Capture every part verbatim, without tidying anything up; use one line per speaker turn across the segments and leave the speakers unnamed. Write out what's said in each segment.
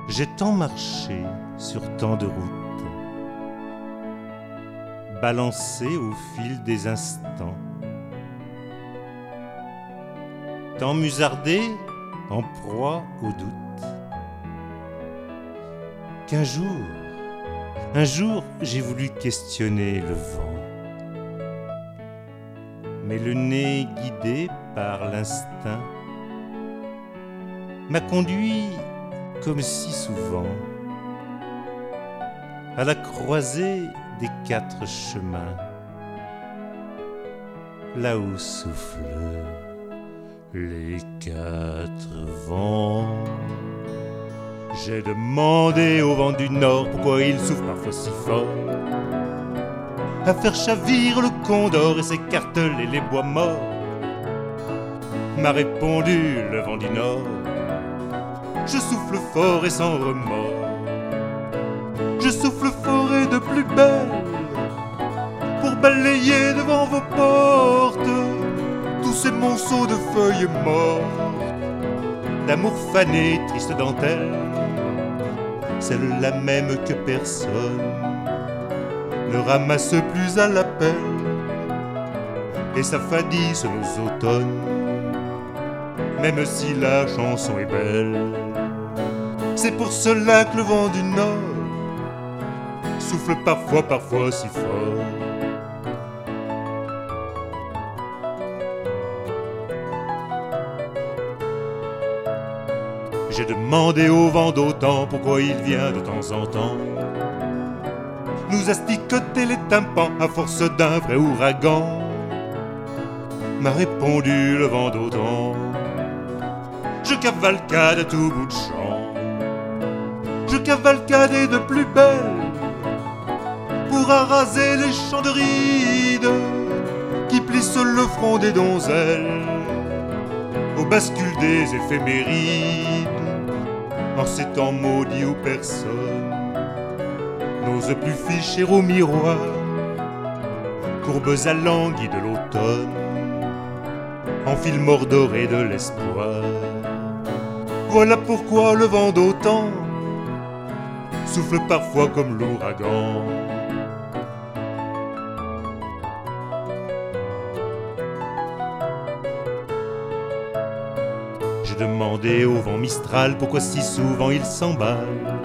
J'ai tant marché sur tant de routes, balancé au fil des instants, tant musardé en proie au doute, qu'un jour, un jour j'ai voulu questionner le vent. Mais le nez guidé par l'instinct m'a conduit, comme si souvent, à la croisée des quatre chemins, là où soufflent les quatre vents. J'ai demandé au vent du nord pourquoi il souffle parfois si fort, à faire chavir le condor et s'écarteler les bois morts. M'a répondu le vent du nord: je souffle fort et sans remords. Je souffle fort et de plus belle, pour balayer devant vos portes tous ces monceaux de feuilles mortes, d'amour fané, triste dentelle, celle-là même que personne ne ramasse plus à la pelle, et ça fadisse nos automnes, même si la chanson est belle. C'est pour cela que le vent du nord souffle parfois, parfois si fort. J'ai demandé au vent d'autant pourquoi il vient de temps en temps nous asticoter les tympans à force d'un vrai ouragan. M'a répondu le vent d'autant: je cavalcade à tout bout de champ, je cavalcadais de plus belle, pour araser les champs de rides qui plissent le front des donzelles au bascule des éphémérides. En ces temps maudits où personne n'ose plus ficher au miroir, courbes alanguies de l'automne, en fil mordoré de l'espoir. Voilà pourquoi le vent d'autant souffle parfois comme l'ouragan. J'ai demandé au vent mistral pourquoi si souvent il s'emballe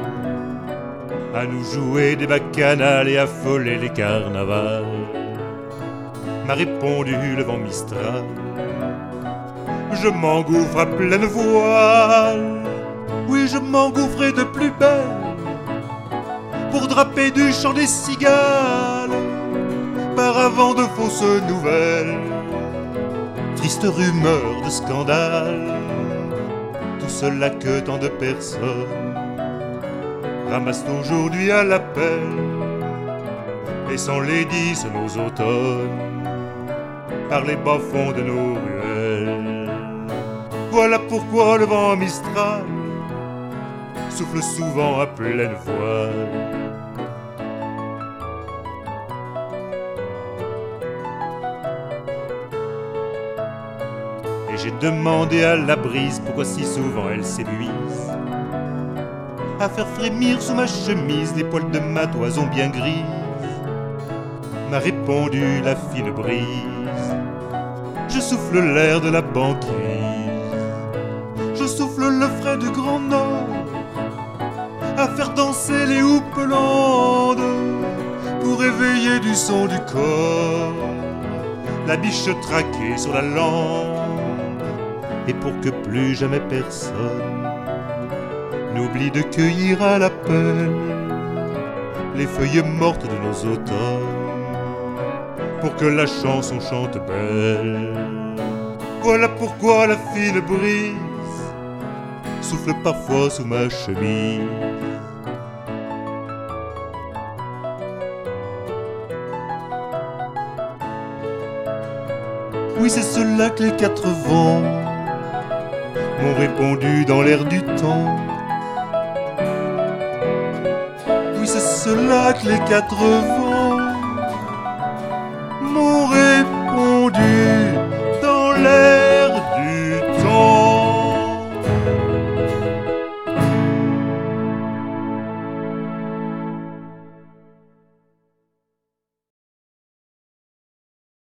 à nous jouer des bacchanales et affoler les carnavals. M'a répondu le vent mistral: je m'engouffre à pleine voile, oui je m'engouffrai de plus belle, pour draper du chant des cigales par avant de fausses nouvelles, triste rumeur de scandale, tout cela que tant de personnes ramassent aujourd'hui à la pelle et s'enlaidissent nos automnes par les bas-fonds de nos ruelles. Voilà pourquoi le vent mistral souffle souvent à pleine voile. Et j'ai demandé à la brise pourquoi si souvent elle s'épuise à faire frémir sous ma chemise les poils de ma toison bien grise. M'a répondu la fine brise: je souffle l'air de la banquise, je souffle le frais du grand nord, à faire danser les houppelande pour éveiller du son du corps la biche traquée sur la lande, et pour que plus jamais personne n'oublie de cueillir à la pelle les feuilles mortes de nos automnes, pour que la chanson chante belle. Voilà pourquoi la fine brise souffle parfois sous ma chemise. Oui, c'est cela que les quatre vents m'ont répondu dans l'air du temps. Oui, c'est cela que les quatre vents m'ont répondu